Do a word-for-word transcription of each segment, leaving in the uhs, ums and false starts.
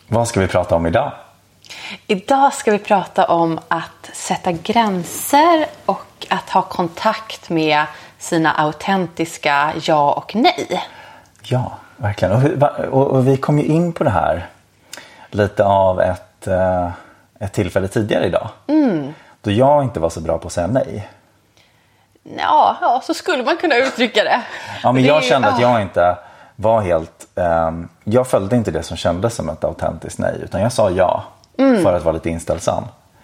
Vad ska vi prata om idag? Idag ska vi prata om att sätta gränser och att ha kontakt med sina autentiska ja och nej. Ja, verkligen. Och, och, och vi kom ju in på det här lite av ett, ett tillfälle tidigare idag. Mm. Då jag inte var så bra på att säga nej. Ja, ja, så skulle man kunna uttrycka det. Ja, men det jag är, kände ja. att jag inte var helt... Um, jag följde inte det som kändes som ett autentiskt nej. Utan jag sa ja mm. för att vara lite inställsam.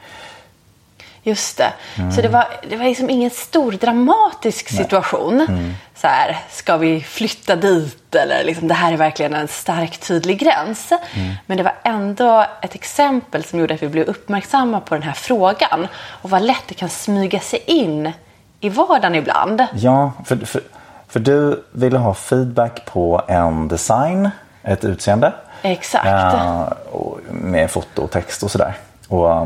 Just det. Mm. Så det var, det var liksom ingen stor dramatisk situation. Mm. Så här, ska vi flytta dit? Eller liksom, det här är verkligen en stark, tydlig gräns. Mm. Men det var ändå ett exempel som gjorde att vi blev uppmärksamma på den här frågan. Och vad lätt det kan smyga sig in i vardagen ibland. Ja, för, för, för du ville ha feedback på en design, ett utseende. Exakt. Uh, och med foto och text och sådär. Och...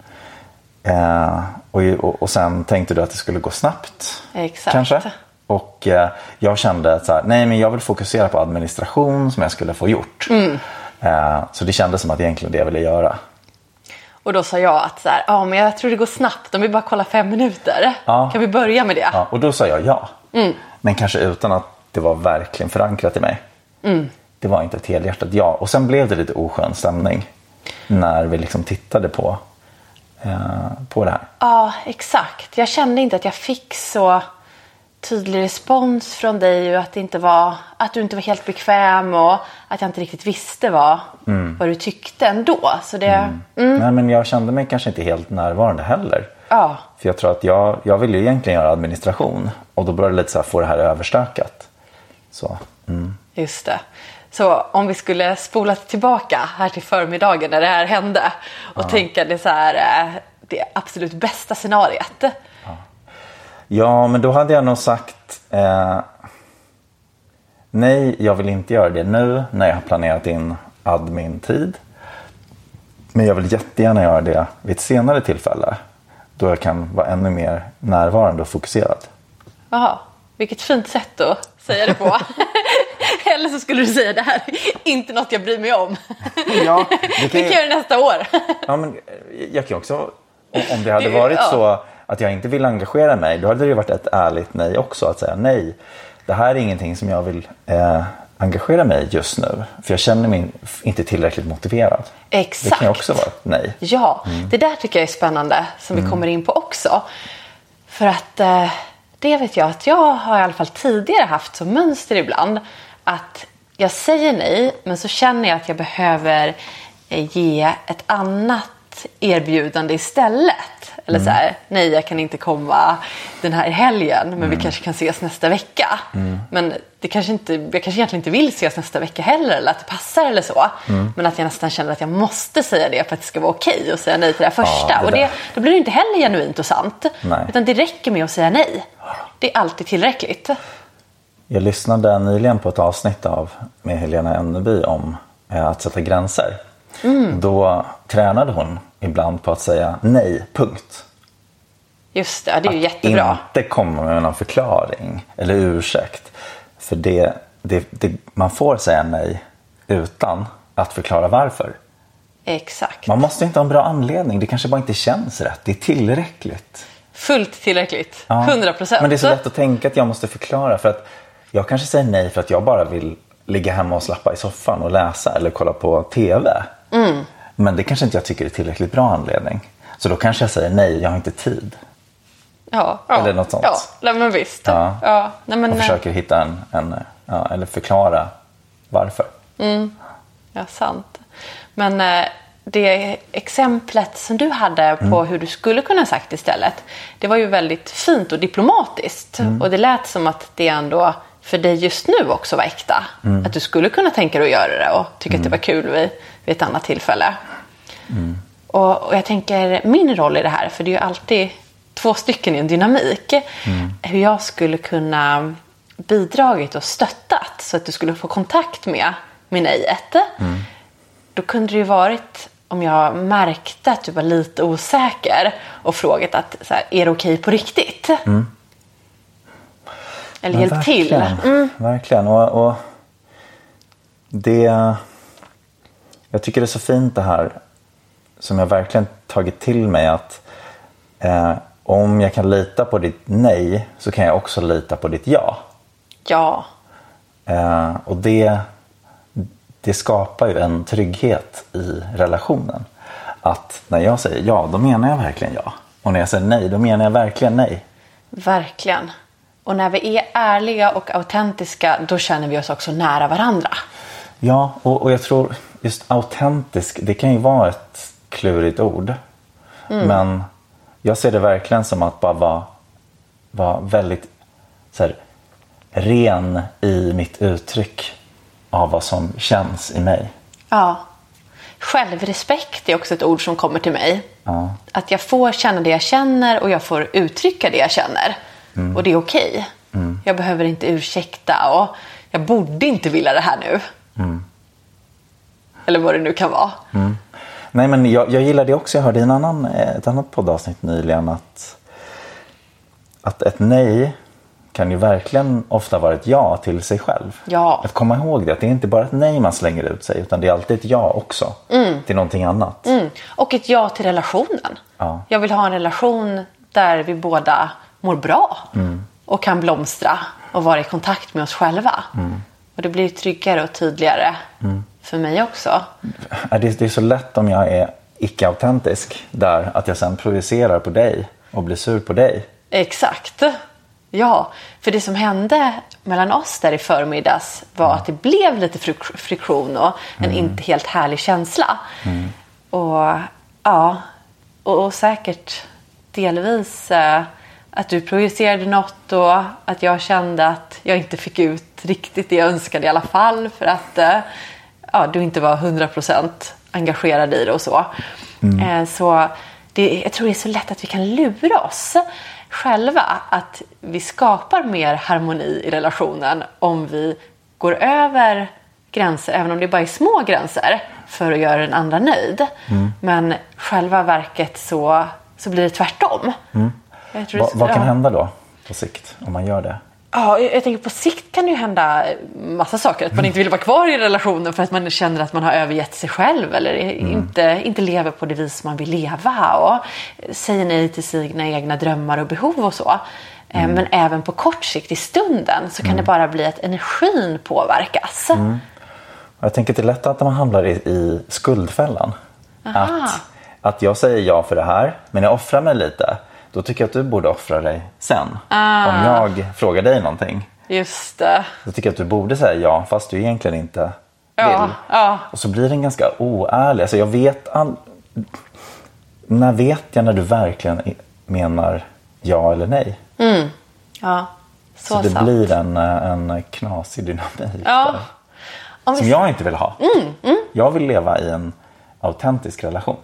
Uh, och, och, och sen tänkte du att det skulle gå snabbt. Exakt. Kanske. Och uh, jag kände att så här, nej men jag vill fokusera på administration som jag skulle få gjort. Mm. Uh, så det kändes som att egentligen det jag ville göra. Och då sa jag att så här, ja men jag tror det går snabbt om vi bara kollar fem minuter. Ja. Kan vi börja med det? Ja, och då sa jag ja. Mm. Men kanske utan att det var verkligen förankrat i mig. Mm. Det var inte ett helhjärtat ja. Och sen blev det lite oskön stämning när vi liksom tittade på på det här. Ja, exakt. Jag kände inte att jag fick så tydlig respons från dig och att, det inte var, att du inte var helt bekväm och att jag inte riktigt visste vad, mm. vad du tyckte ändå. Så det, mm. Mm. Nej, men jag kände mig kanske inte helt närvarande heller. Ja. För jag tror att jag, jag ville ju egentligen göra administration och då började det lite så här få det här överstökat. Så, mm. Just det. Så om vi skulle spola tillbaka här till förmiddagen när det här hände och ja. tänka det så här, det absolut bästa scenariet. Ja. ja, men då hade jag nog sagt eh, nej, jag vill inte göra det nu när jag har planerat in admin-tid. Men jag vill jättegärna göra det vid ett senare tillfälle då jag kan vara ännu mer närvarande och fokuserad. Jaha, vilket fint sätt att säga det på. Eller så skulle du säga det här inte något jag bryr mig om. Ja, det kan vi kan göra det nästa år. Ja, men jag kan också, om det hade varit ja. så att jag inte vill engagera mig, då hade det varit ett ärligt nej också, att säga nej. Det här är ingenting som jag vill eh, engagera mig just nu, för jag känner mig inte tillräckligt motiverad. Exakt. Det kan också vara ett nej. Ja, mm. det där tycker jag är spännande som mm. vi kommer in på också. För att eh, det vet jag att jag har i alla fall tidigare haft som mönster ibland. Att jag säger nej, men så känner jag att jag behöver ge ett annat erbjudande istället. Eller mm. så här, nej jag kan inte komma den här helgen, men mm. vi kanske kan ses nästa vecka. Mm. Men det kanske inte, jag kanske egentligen inte vill ses nästa vecka heller, eller att det passar eller så. Mm. Men att jag nästan känner att jag måste säga det för att det ska vara okej och säga nej till det här första. Ja, det och det, då blir det inte heller genuint och sant. Nej. Utan det räcker med att säga nej. Det är alltid tillräckligt. Jag lyssnade nyligen på ett avsnitt av med Helena Enneby om eh, att sätta gränser. Mm. Då tränade hon ibland på att säga nej, punkt. Just det, det är ju att jättebra. Att inte komma med någon förklaring eller ursäkt. För det, det, det, man får säga nej utan att förklara varför. Exakt. Man måste inte ha en bra anledning, det kanske bara inte känns rätt. Det är tillräckligt. Fullt tillräckligt, ja. hundra procent. Men det är så lätt att tänka att jag måste förklara, för att jag kanske säger nej för att jag bara vill ligga hemma och slappa i soffan och läsa eller kolla på tv. Mm. Men det kanske inte jag tycker är tillräckligt bra anledning. Så då kanske jag säger nej, jag har inte tid. Ja, ja, eller något sånt. Ja, nej, men visst. Ja. Ja, nej, men, och försöker hitta en, en ja, eller förklara varför. Mm. Ja, sant. Men det exemplet som du hade på mm. hur du skulle kunna sagt istället, det var ju väldigt fint och diplomatiskt. Mm. Och det lät som att det ändå för dig just nu också var äkta. Mm. Att du skulle kunna tänka dig att göra det och tycka mm. att det var kul vid, vid ett annat tillfälle. Mm. Och, och jag tänker min roll i det här, för det är ju alltid två stycken i en dynamik. Mm. Hur jag skulle kunna bidragit och stöttat så att du skulle få kontakt med min nejet. Mm. Då kunde det ju varit om jag märkte att du var lite osäker och frågat att så här, är det okej på riktigt? Mm. Eller hjälp till. Mm. Verkligen. Och, och det, jag tycker det är så fint det här som jag verkligen tagit till mig, att eh, om jag kan lita på ditt nej så kan jag också lita på ditt ja. Ja. Eh, och det, det skapar ju en trygghet i relationen. Att när jag säger ja, då menar jag verkligen ja. Och när jag säger nej, då menar jag verkligen nej. Verkligen. Och när vi är ärliga och autentiska, då känner vi oss också nära varandra. Ja, och, och jag tror just autentisk, det kan ju vara ett klurigt ord. Mm. Men jag ser det verkligen som att bara vara, vara väldigt så här, ren i mitt uttryck av vad som känns i mig. Ja. Självrespekt är också ett ord som kommer till mig. Ja. Att jag får känna det jag känner och jag får uttrycka det jag känner. Mm. Och det är okej. Okay. Mm. Jag behöver inte ursäkta och jag borde inte vilja det här nu. Mm. Eller vad det nu kan vara. Mm. Nej, men jag, jag gillar det också. Jag hörde i en annan, ett annat poddavsnitt nyligen att, att ett nej kan ju verkligen ofta vara ett ja till sig själv. Ja. Att komma ihåg det, att det är inte bara ett nej man slänger ut sig, utan det är alltid ett ja också mm. till någonting annat. Mm. Och ett ja till relationen. Ja. Jag vill ha en relation där vi båda mår bra mm. och kan blomstra och vara i kontakt med oss själva. Mm. Och det blir tryggare och tydligare mm. för mig också. Det är så lätt om jag är icke-autentisk där, att jag sen projicerar på dig och blir sur på dig. Exakt. Ja, för det som hände mellan oss där i förmiddags var mm. att det blev lite frik- friktion och en mm. inte helt härlig känsla. Mm. Och ja, och, och säkert delvis eh, att du projicerade något och att jag kände att jag inte fick ut riktigt det jag önskade i alla fall, för att eh, ja, du inte var hundra procent engagerad i det och så. Mm. Eh, så det, jag tror det är så lätt att vi kan lura oss själva att vi skapar mer harmoni i relationen om vi går över gränser, även om det bara är små gränser, för att göra den andra nöjd. Mm. Men själva verket så, så blir det tvärtom. Mm. Jag tror Va, det, vad kan ja. hända då på sikt om man gör det? Ja, jag tänker på sikt kan det ju hända massa saker. Att man inte vill vara kvar i relationen för att man känner att man har övergett sig själv. Eller mm. inte, inte lever på det vis man vill leva. Och säger nej till sina egna drömmar och behov och så. Mm. Men även på kort sikt i stunden så kan mm. det bara bli att energin påverkas. Mm. Jag tänker att det är lätt att man hamnar i, i skuldfällan. Att, att jag säger ja för det här, men jag offrar mig lite. Då tycker jag att du borde offra dig sen. Ah. Om jag frågar dig någonting. Just det. Då tycker jag att du borde säga ja, fast du egentligen inte vill. Ja, ja. Och så blir den ganska oärlig. Alltså jag vet... All... När vet jag när du verkligen menar ja eller nej? Mm. Ja, så, så det sant. blir en, en knasig dynamik. Ja. Om vi... Som jag inte vill ha. Mm. Mm. Jag vill leva i en autentisk relation.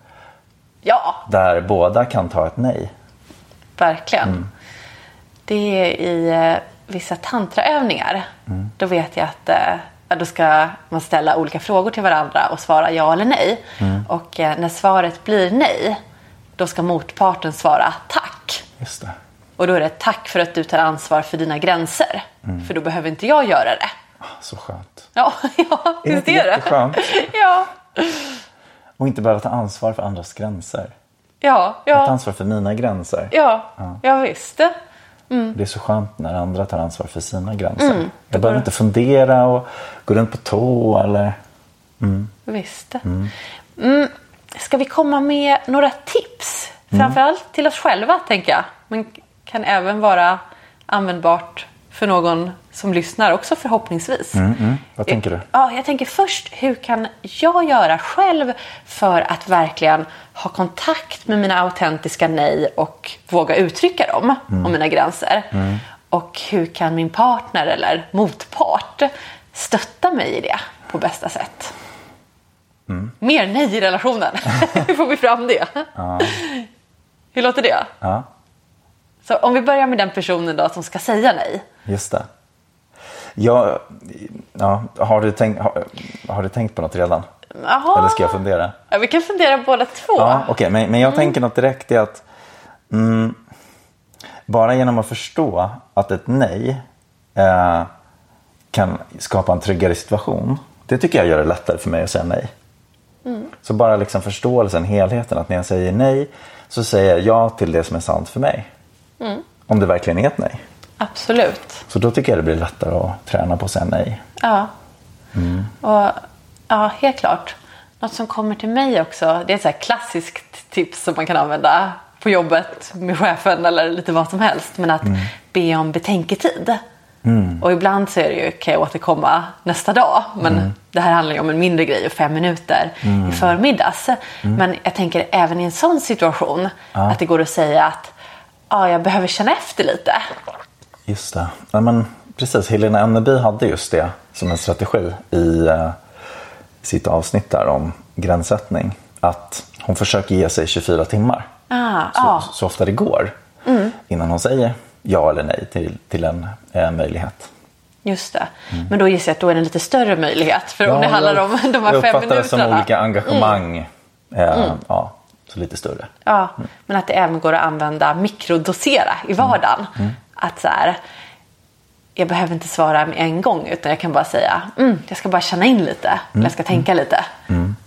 Ja. Där båda kan ta ett nej. Verkligen. Mm. Det är i eh, vissa tantraövningar. Mm. Då vet jag att eh, då ska man ställa olika frågor till varandra och svara ja eller nej. Mm. Och eh, när svaret blir nej, då ska motparten svara tack. Just det. Och då är det tack för att du tar ansvar för dina gränser. Mm. För då behöver inte jag göra det. Så skönt. Ja, ja är det visst är det. Jätteskönt. Ja. Och inte behöva ta ansvar för andras gränser. Ja, ja. Ta ansvar för mina gränser. Ja, ja. Jag visste. Mm. Det är så skönt när andra tar ansvar för sina gränser. Mm. Jag behöver inte fundera och gå runt på tå eller... Mm. Visst. Mm. Mm. Ska vi komma med några tips? Mm. Framförallt till oss själva, tänker jag. Men kan även vara användbart för någon som lyssnar också, förhoppningsvis. Mm, mm. Vad tänker du? Ja, jag tänker först, hur kan jag göra själv för att verkligen ha kontakt med mina autentiska nej och våga uttrycka dem mm. om mina gränser? Mm. Och hur kan min partner eller motpart stötta mig i det på bästa sätt? Mm. Mer nej i relationen. Hur får vi fram det? Ja. Hur låter det? Ja. Så om vi börjar med den personen då som ska säga nej. Just det. Ja, ja, har, du tänkt, har, har du tänkt på något redan? Aha. Eller ska jag fundera? Ja, vi kan fundera båda två. Ja, okej, okay. men, men jag mm. tänker något direkt är att mm, bara genom att förstå att ett nej eh, kan skapa en tryggare situation. Det tycker jag gör det lättare för mig att säga nej. Mm. Så bara liksom förståelsen, helheten, att när jag säger nej så säger jag ja till det som är sant för mig. Mm. Om det verkligen är ett nej. Absolut. Så då tycker jag det blir lättare att träna på att säga nej. Ja. Mm. Och, ja, helt klart. Något som kommer till mig också, det är ett så här klassiskt tips som man kan använda på jobbet med chefen eller lite vad som helst. Men att mm. be om betänketid. Mm. Och ibland så är det ju, kan jag återkomma nästa dag. Men mm. det här handlar ju om en mindre grej, fem minuter mm. i förmiddags. Mm. Men jag tänker även i en sån situation ja. Att det går att säga att ja, jag behöver känna efter lite. Just det. Ja, men precis, Helena Enneby hade just det som en strategi i uh, sitt avsnitt där om gränssättning. Att hon försöker ge sig tjugofyra timmar. Ah, så, ah. så ofta det går. Mm. Innan hon säger ja eller nej till, till en eh, möjlighet. Just det. Mm. Men då gissar jag att då är det en lite större möjlighet. För ja, om det handlar om de här fem minuterna. Jag uppfattar det som olika engagemang. Mm. Eh, mm. Ja, så lite större. Ja, mm. Men att det även går att använda mikrodosera i vardagen. Mm. Att så här, jag behöver inte svara med en gång. Utan jag kan bara säga, mm, jag ska bara känna in lite. Mm. Eller jag ska tänka mm. lite. Mm.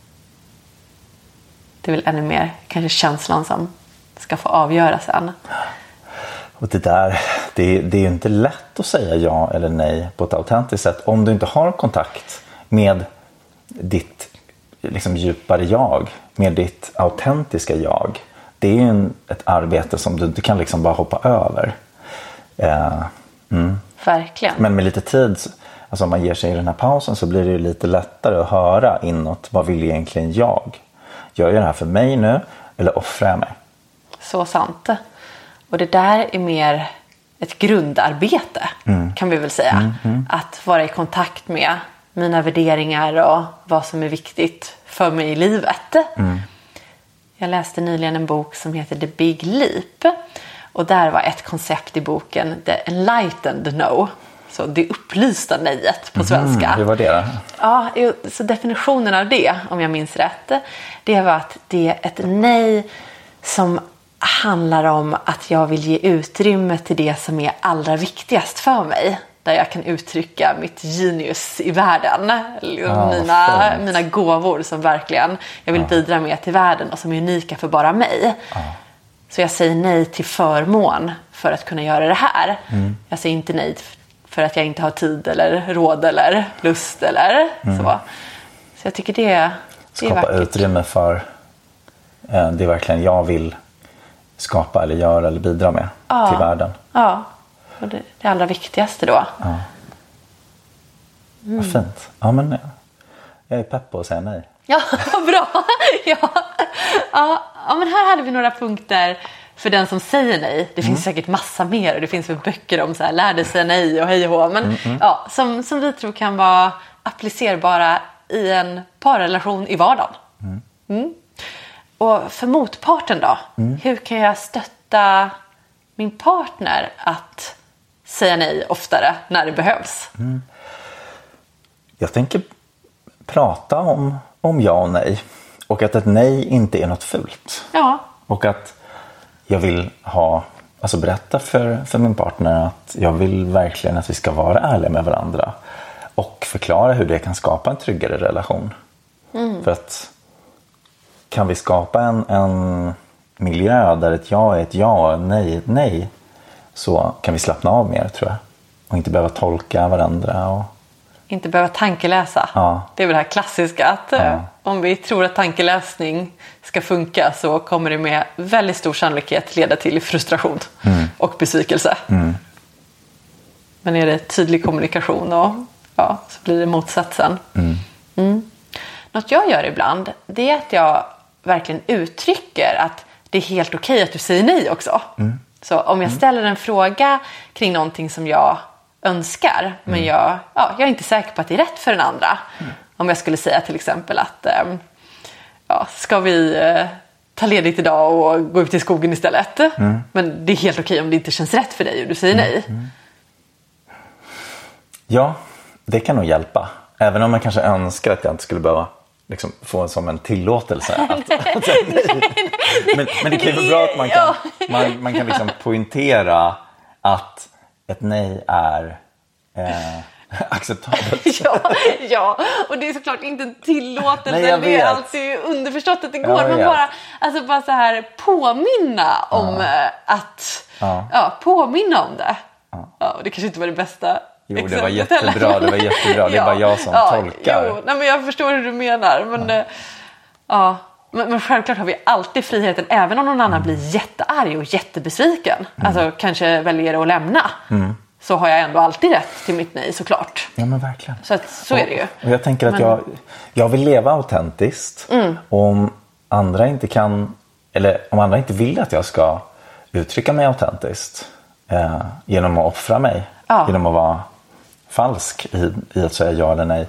Det är väl ännu mer kanske känslan som ska få avgöra sen. Och det där, det, det är ju inte lätt att säga ja eller nej på ett autentiskt sätt om du inte har kontakt med ditt liksom djupare jag, med ditt autentiska jag. Det är ju en, ett arbete som du inte kan liksom bara hoppa över. Eh, mm. Verkligen. Men med lite tid, alltså om man ger sig i den här pausen så blir det ju lite lättare att höra inåt, vad vill egentligen jag? Gör jag det här för mig nu eller offrar jag mig? Så sant. Och det där är mer ett grundarbete mm. kan vi väl säga. Mm, mm. Att vara i kontakt med mina värderingar och vad som är viktigt för mig i livet. Mm. Jag läste nyligen en bok som heter The Big Leap. Och där var ett koncept i boken, The Enlightened No. Så det upplysta nejet på svenska. Mm, hur var det då? Ja, så definitionen av det, om jag minns rätt, det var att det är ett nej som handlar om att jag vill ge utrymme till det som är allra viktigast för mig. Där jag kan uttrycka mitt genius i världen. Ja, mina, mina gåvor som verkligen jag vill ja. bidra med till världen och som är unika för bara mig. Ja. Så jag säger nej till förmån för att kunna göra det här. Mm. Jag säger inte nej för att jag inte har tid eller råd eller lust eller mm. så. Så jag tycker det, det är skapa vackert. Utrymme för eh, det verkligen jag vill skapa eller göra eller bidra med ja. till världen. Ja, och det, det allra viktigaste då. Ja. Mm. Vad fint. Ja, men jag är pepp på att säga nej. Ja, bra. ja. Ja, ja, men här hade vi några punkter för den som säger nej. Det finns mm. säkert massa mer och det finns väl böcker om så här, lärde sig nej och hej och hå. Men mm, mm. ja, som, som vi tror kan vara applicerbara i en parrelation i vardagen. Mm. Mm. Och för motparten då? Mm. Hur kan jag stötta min partner att säga nej oftare när det behövs? Mm. Jag tänker prata om, om ja och nej. Och att ett nej inte är något fult. Ja. Och att jag vill ha, alltså berätta för, för min partner att jag vill verkligen att vi ska vara ärliga med varandra. Och förklara hur det kan skapa en tryggare relation. Mm. För att kan vi skapa en, en miljö där ett ja är ett ja och ett nej är ett nej, så kan vi slappna av mer, tror jag. Och inte behöva tolka varandra. Och inte behöva tankeläsa. Ja. Det är väl det här klassiska att ja. om vi tror att tankeläsning ska funka så kommer det med väldigt stor sannolikhet leda till frustration mm. och besvikelse. Mm. Men är det tydlig kommunikation och ja, så blir det motsatsen. Mm. Mm. Något jag gör ibland, det är att jag verkligen uttrycker att det är helt okej att du säger nej också. Mm. Så om jag ställer en fråga kring någonting som jag önskar, mm. men jag, ja, jag är inte säker på att det är rätt för den andra. Mm. Om jag skulle säga till exempel att ähm, ja, ska vi äh, ta ledigt idag och gå ut i skogen istället? Mm. Men det är helt okej om det inte känns rätt för dig och du säger nej. Mm. Ja, det kan nog hjälpa. Även om man kanske önskar att jag inte skulle behöva liksom få som en tillåtelse. Att, nej, att nej. Nej, nej, men, men det kan vara bra att man kan, man, man kan liksom poängtera att ett nej är eh, acceptabelt. ja, ja, och det är såklart inte en tillåtelse. Nej, det är alltid underförstått att det går. Ja, men bara, alltså bara så här påminna om ja. att ja. Ja, påminna om det. Ja. Ja, och det kanske inte var det bästa. Jo, det var jättebra. Det var jättebra. Det är ja. bara jag som ja, tolkar. Jo, nej, men jag förstår hur du menar. Men, ja. Ja, men, men självklart har vi alltid friheten. Även om någon annan mm. blir jättearg och jättebesviken. Mm. Alltså kanske väljer att lämna. Mm. Så har jag ändå alltid rätt till mitt nej, såklart. Ja, men verkligen. Så, att, så och, är det ju. Och jag tänker att men... jag, jag vill leva autentiskt. Mm. Om andra inte kan, eller om andra inte vill att jag ska uttrycka mig autentiskt. Eh, genom att offra mig. Ja. Genom att vara falsk i, i att säga ja eller nej.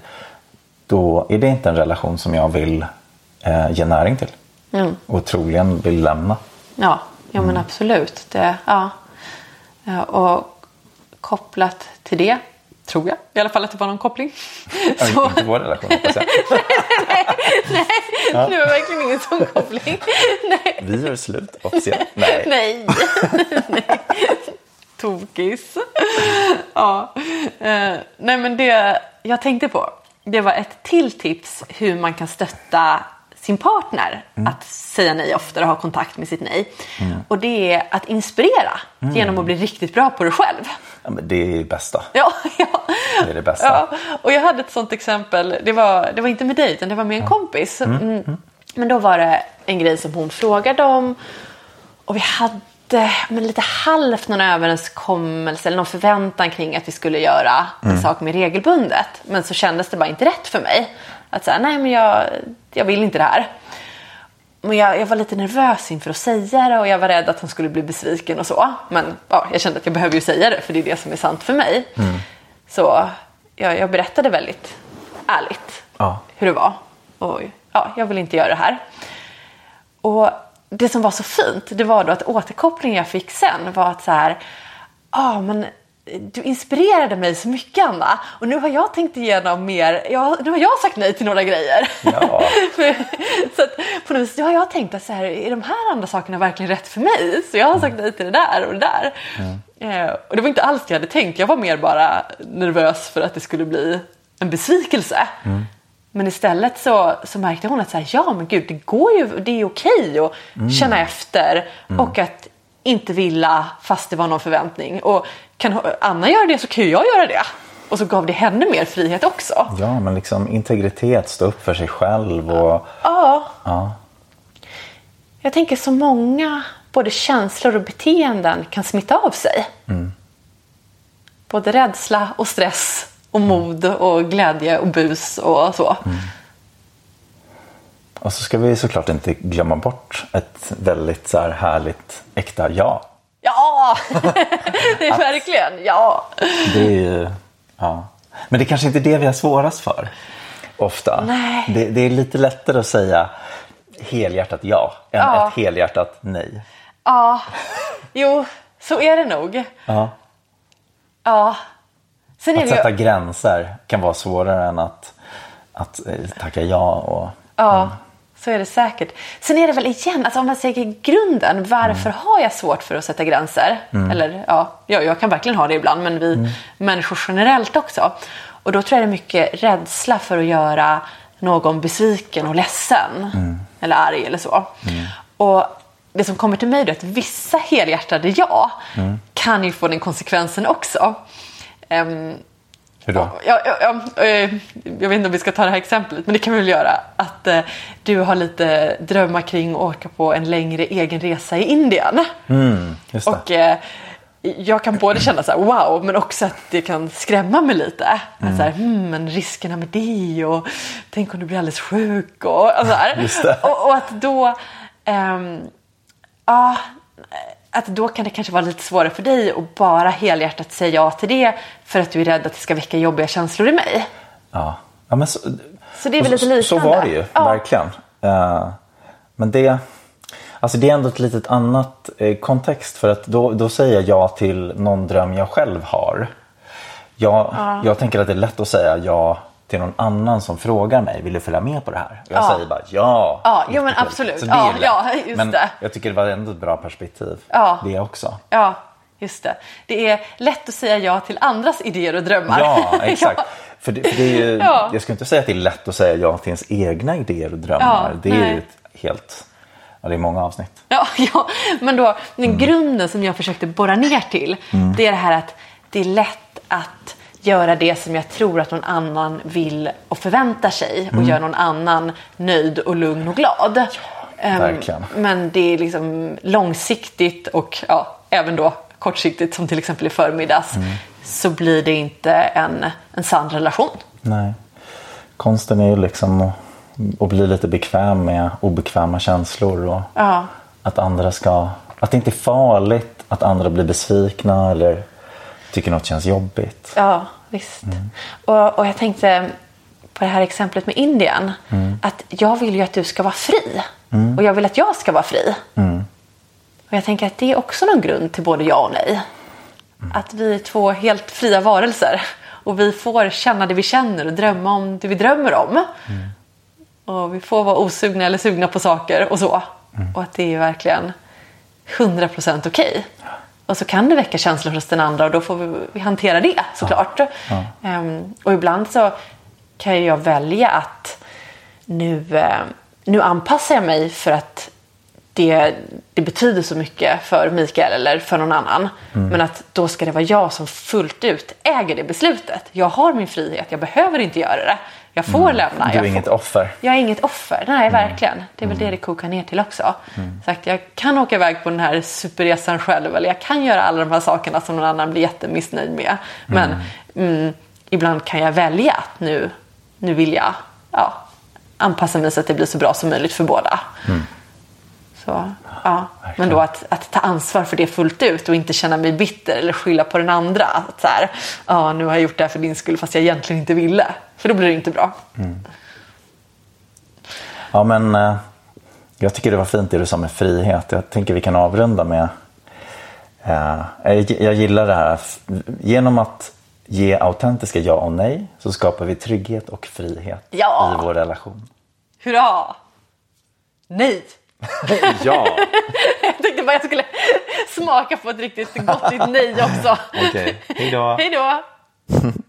Då är det inte en relation som jag vill eh, ge näring till. Mm. Och troligen vill lämna. Ja, ja men mm. absolut. Det, ja. Ja, och kopplat till det, tror jag. I alla fall att det var någon koppling. Ja, så... Inte vår relation, hoppas jag. nej, nej, ja. Det var verkligen ingen sån koppling. Nej. Vi gör slut officiellt. Nej. Nej. nej. Tokis. Ja. Uh, nej, men det jag tänkte på, det var ett till tips hur man kan stötta sin partner mm. att säga nej oftare och ha kontakt med sitt nej. Mm. Och det är att inspirera mm. genom att bli riktigt bra på det själv. Ja, men det är det bästa. Ja, ja. Det är det bästa. Ja. Och jag hade ett sånt exempel, det var, det var inte med dig utan det var med en kompis. Mm. Mm. Men då var det en grej som hon frågade om och vi hade men lite halvt någon överenskommelse eller någon förväntan kring att vi skulle göra en mm. sak med regelbundet. Men så kändes det bara inte rätt för mig. Att säga, nej men jag, jag vill inte det här. Men jag, jag var lite nervös inför att säga det och jag var rädd att hon skulle bli besviken och så. Men ja, jag kände att jag behöver ju säga det för det är det som är sant för mig. Mm. Så jag, jag berättade väldigt ärligt ja. hur det var. Och ja, jag vill inte göra det här. Och det som var så fint, det var då att återkopplingen jag fick sen var att så här, ja ah, men du inspirerade mig så mycket, Anna. Och nu har jag tänkt igenom mer, jag, nu har jag sagt nej till några grejer. Ja. Så att på något vis, nu har jag tänkt att så här, är de här andra sakerna verkligen rätt för mig? Så jag har sagt nej till det där och det där. Mm. Eh, och det var inte alls det jag hade tänkt, jag var mer bara nervös för att det skulle bli en besvikelse. Mm. Men istället så, så märkte hon att så här, ja men gud, det går ju, det är okej att mm. känna efter mm. och att inte vilja fast det var någon förväntning. Och kan Anna göra det så kan jag göra det. Och så gav det henne mer frihet också. Ja, men liksom integritet, stå upp för sig själv. Och... Ja. ja. Jag tänker så många både känslor och beteenden kan smitta av sig. Mm. Både rädsla och stress. Och mod och glädje och bus och så. Mm. Och så ska vi såklart inte glömma bort ett väldigt så här härligt äkta ja. Ja, det är verkligen ja. Det är ju, ja. Men det är kanske inte det vi har svårast för. Ofta. Nej. Det, det är lite lättare att säga helhjärtat ja än ja. ett helhjärtat nej. Ja, jo, så är det nog. Ja. Ja. Sen är att det sätta ju... gränser kan vara svårare än att, att tacka ja. Och, ja, mm. så är det säkert. Sen är det väl igen, alltså om man säger grunden, varför mm. har jag svårt för att sätta gränser? Mm. Eller ja, jag, jag kan verkligen ha det ibland, men vi mm. människor generellt också. Och då tror jag det är mycket rädsla för att göra någon besviken och ledsen. Mm. Eller arg eller så. Mm. Och det som kommer till mig är att vissa helhjärtade ja mm. kan ju få den konsekvensen också. Um, Hur då? Ja, ja, ja, jag vet inte om vi ska ta det här exemplet, men det kan vi väl göra. Att uh, du har lite drömmar kring att åka på en längre egen resa i Indien. Mm, just det. Och uh, jag kan både känna så här, wow, men också att det kan skrämma mig lite. Mm. Så här, hmm, men riskerna med det och tänk om du blir alldeles sjuk och, och så här. Just det. Och, och att då um, ja, att då kan det kanske vara lite svårare för dig att bara helhjärtat säga ja till det för att du är rädd att det ska väcka jobbiga känslor i mig. Ja, ja men så, så det är väl lite liknande. Så var det ju, ja. Verkligen. Uh, men det, alltså det är ändå ett litet annat eh, kontext, för att då, då säger jag ja till någon dröm jag själv har. Jag, ja. jag tänker att det är lätt att säga ja till någon annan som frågar mig, vill du följa med på det här? Jag ja. säger bara ja. Ja, jo, men absolut. Så det ja, är ja, just men det. jag tycker det var ändå ett bra perspektiv. Ja. Det också. Ja. just det. Det är lätt att säga ja till andras idéer och drömmar. Ja, exakt. ja. För, det, för det är ju, ja. Jag skulle inte säga att det är lätt att säga ja till ens egna idéer och drömmar. Ja, det är nej. ju ett helt... Ja, det är många avsnitt. Ja, ja. Men då, den mm. grunden som jag försökte borra ner till, mm. det är det här att det är lätt att göra det som jag tror att någon annan vill och förväntar sig och mm. göra någon annan nöjd och lugn och glad. Ja, verkligen. Um, men det är liksom långsiktigt och ja, även då kortsiktigt, som till exempel i förmiddags, mm. så blir det inte en, en sann relation. Nej. Konsten är ju liksom att, att bli lite bekväm med obekväma känslor och ja. att andra ska, att det inte är farligt att andra blir besvikna eller tycker något känns jobbigt. Ja, visst. Mm. Och, och jag tänkte på det här exemplet med Indien, mm. att jag vill ju att du ska vara fri. Mm. Och jag vill att jag ska vara fri. Mm. Och jag tänker att det är också någon grund till både ja och nej. Mm. Att vi är två helt fria varelser. Och vi får känna det vi känner och drömma om det vi drömmer om. Mm. Och vi får vara osugna eller sugna på saker och så. Mm. Och att det är verkligen hundra procent okej. Okay. Och så kan det väcka känslor hos den andra och då får vi, vi hantera det såklart. Ja. Ja. Um, och ibland så kan jag välja att nu, uh, nu anpassar jag mig för att det, det betyder så mycket för Mikael eller för någon annan. Mm. Men att då ska det vara jag som fullt ut äger det beslutet. Jag har min frihet, jag behöver inte göra det. Jag får mm. lämna. Du är jag inget får, offer. Jag är inget offer, nej mm. verkligen. Det är väl mm. det det kokar ner till också. Mm. Så att jag kan åka iväg på den här superresan själv. Eller jag kan göra alla de här sakerna som någon annan blir jättemissnöjd med. Men mm. Mm, ibland kan jag välja att nu, nu vill jag ja, anpassa mig så att det blir så bra som möjligt för båda. Mm. Så, ja. Men då att, att ta ansvar för det fullt ut och inte känna mig bitter eller skylla på den andra. Att så här, ja, nu har jag gjort det här för din skull fast jag egentligen inte ville. För då blir det inte bra. Mm. Ja, men eh, jag tycker det var fint det du sa med frihet. Jag tänker vi kan avrunda med eh, jag, jag gillar det här. Genom att ge autentiska ja och nej så skapar vi trygghet och frihet ja. i vår relation. Hurra! Nej! Ja. Jag tänkte bara jag skulle smaka på ett riktigt gott nej också. Okej, okay. Hej då. Hej då.